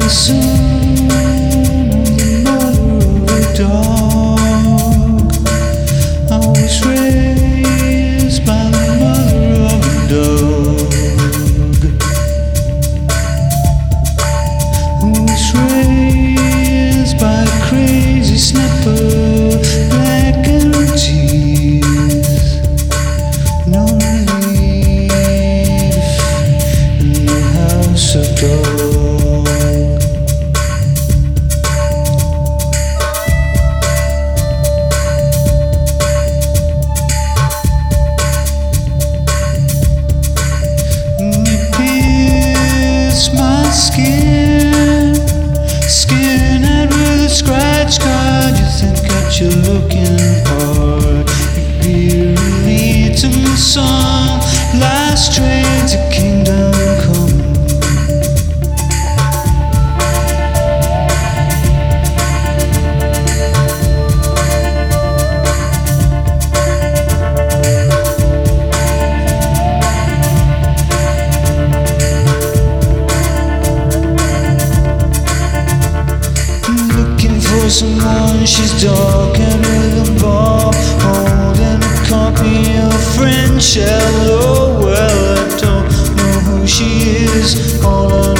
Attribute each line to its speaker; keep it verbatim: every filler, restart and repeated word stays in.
Speaker 1: son of the mother of a dog. I was raised by the mother of a dog. I was raised by a crazy snapper, black and teeth. No relief in the house of dog. My skin, skin out with a scratch card. You think that you're looking hard. You lead to my song, last train to kingdom come. Someone, she's dark and with a ball, holding a copy of French. Hello, well, I don't know who she is. All I